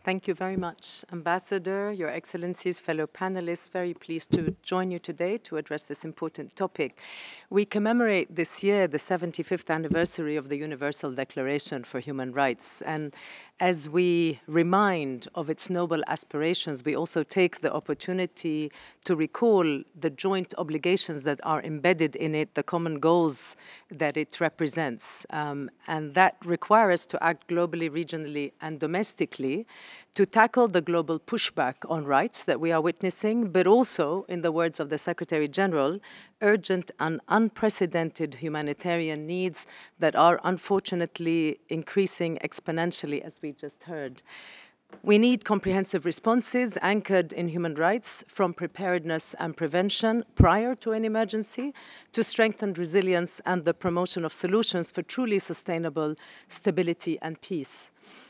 Thank you very much, Ambassador, Your Excellencies, fellow panelists. Very pleased to join you today to address this important topic. We commemorate this year the 75th anniversary of the Universal Declaration for Human Rights. And as we remind of its noble aspirations, we also take the opportunity to recall the joint obligations that are embedded in it, the common goals that it represents. And that require us to act globally, regionally, and domestically to tackle the global pushback on rights that we are witnessing, but also, in the words of the Secretary General, urgent and unprecedented humanitarian needs that are unfortunately increasing exponentially, as we just heard. We need comprehensive responses anchored in human rights, from preparedness and prevention prior to an emergency to strengthened resilience and the promotion of solutions for truly sustainable stability and peace.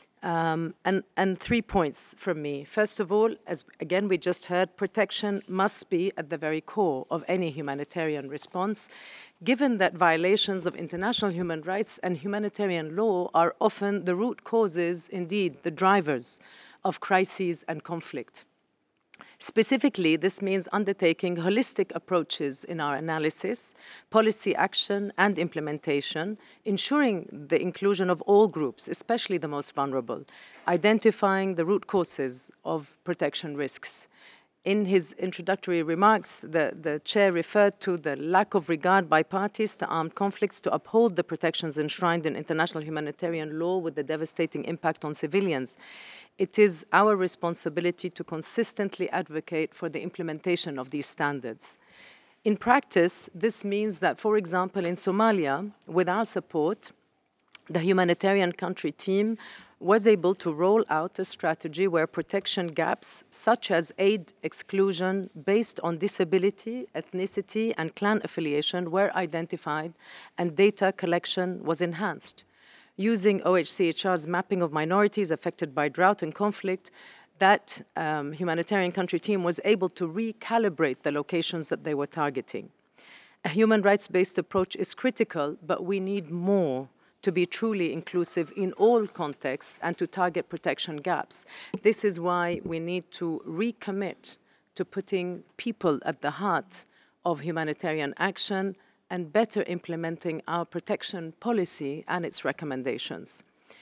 And 3 points from me. First of all, as again we just heard, protection must be at the very core of any humanitarian response, given that violations of international human rights and humanitarian law are often the root causes, indeed, the drivers of crises and conflict. Specifically, this means undertaking holistic approaches in our analysis, policy action, and implementation, ensuring the inclusion of all groups, especially the most vulnerable, identifying the root causes of protection risks. In his introductory remarks, the chair referred to the lack of regard by parties to armed conflicts to uphold the protections enshrined in international humanitarian law with the devastating impact on civilians. It is our responsibility to consistently advocate for the implementation of these standards. In practice, this means that, for example, in Somalia, with our support, the humanitarian country team was able to roll out a strategy where protection gaps, such as aid exclusion based on disability, ethnicity, and clan affiliation, were identified and data collection was enhanced. Using OHCHR's mapping of minorities affected by drought and conflict, that humanitarian country team was able to recalibrate the locations that they were targeting. A human rights-based approach is critical, but we need more to be truly inclusive in all contexts and to target protection gaps. This is why we need to recommit to putting people at the heart of humanitarian action and better implementing our protection policy and its recommendations.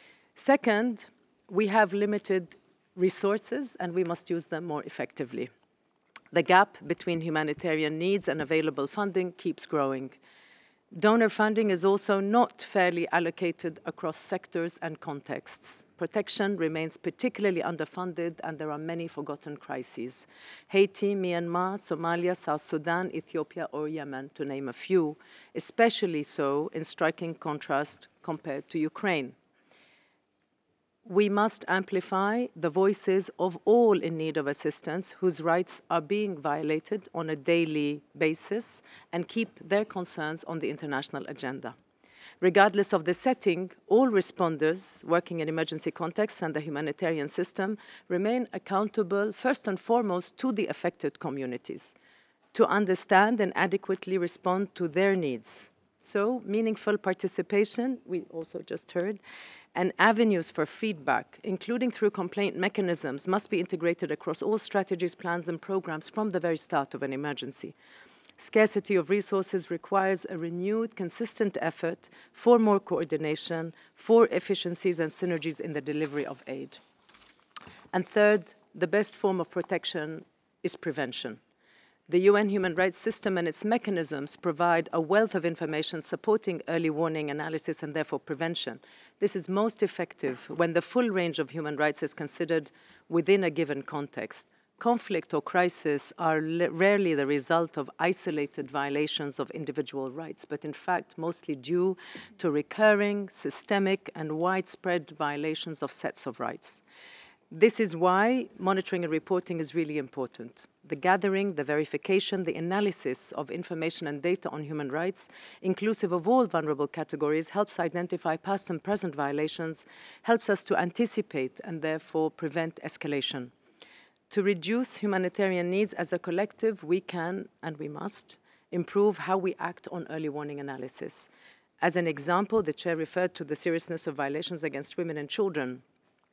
Second, we have limited resources and we must use them more effectively. The gap between humanitarian needs and available funding keeps growing. Donor funding is also not fairly allocated across sectors and contexts. Protection remains particularly underfunded, and there are many forgotten crises. Haiti, Myanmar, Somalia, South Sudan, Ethiopia, or Yemen, to name a few, especially so in striking contrast compared to Ukraine. We must amplify the voices of all in need of assistance whose rights are being violated on a daily basis and keep their concerns on the international agenda. Regardless of the setting, all responders working in emergency contexts and the humanitarian system remain accountable first and foremost to the affected communities to understand and adequately respond to their needs. So, meaningful participation, we also just heard, and avenues for feedback, including through complaint mechanisms, must be integrated across all strategies, plans, and programs from the very start of an emergency. Scarcity of resources requires a renewed, consistent effort for more coordination, for efficiencies and synergies in the delivery of aid. And third, the best form of protection is prevention. The UN human rights system and its mechanisms provide a wealth of information supporting early warning analysis and therefore prevention. This is most effective when the full range of human rights is considered within a given context. Conflict or crisis are rarely the result of isolated violations of individual rights, but in fact mostly due to recurring, systemic, and widespread violations of sets of rights. This is why monitoring and reporting is really important. The gathering, the verification, the analysis of information and data on human rights, inclusive of all vulnerable categories, helps identify past and present violations, helps us to anticipate and therefore prevent escalation. To reduce humanitarian needs as a collective, we can and we must improve how we act on early warning analysis. As an example, the chair referred to the seriousness of violations against women and children.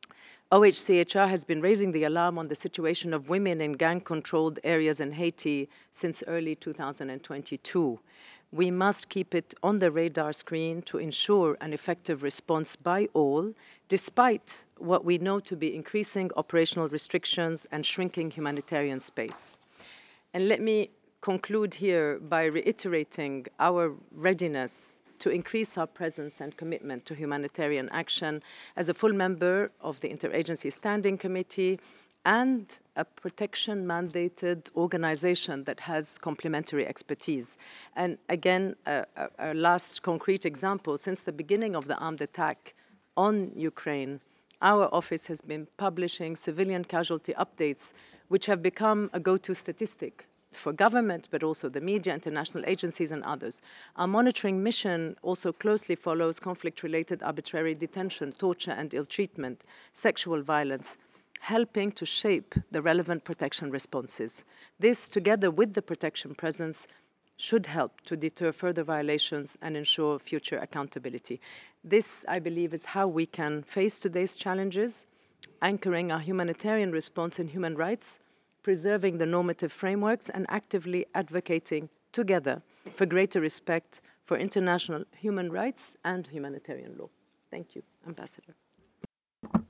OHCHR has been raising the alarm on the situation of women in gang-controlled areas in Haiti since early 2022. We must keep it on the radar screen to ensure an effective response by all, despite what we know to be increasing operational restrictions and shrinking humanitarian space. And let me conclude here by reiterating our readiness to increase our presence and commitment to humanitarian action as a full member of the Interagency Standing Committee and a protection-mandated organization that has complementary expertise. And again, a last concrete example, since the beginning of the armed attack on Ukraine, our office has been publishing civilian casualty updates, which have become a go-to statistic for government, but also the media, international agencies, and others. Our monitoring mission also closely follows conflict-related arbitrary detention, torture and ill-treatment, sexual violence, helping to shape the relevant protection responses. This, together with the protection presence, should help to deter further violations and ensure future accountability. This, I believe, is how we can face today's challenges, anchoring our humanitarian response in human rights, preserving the normative frameworks, and actively advocating together for greater respect for international human rights and humanitarian law. Thank you, Ambassador.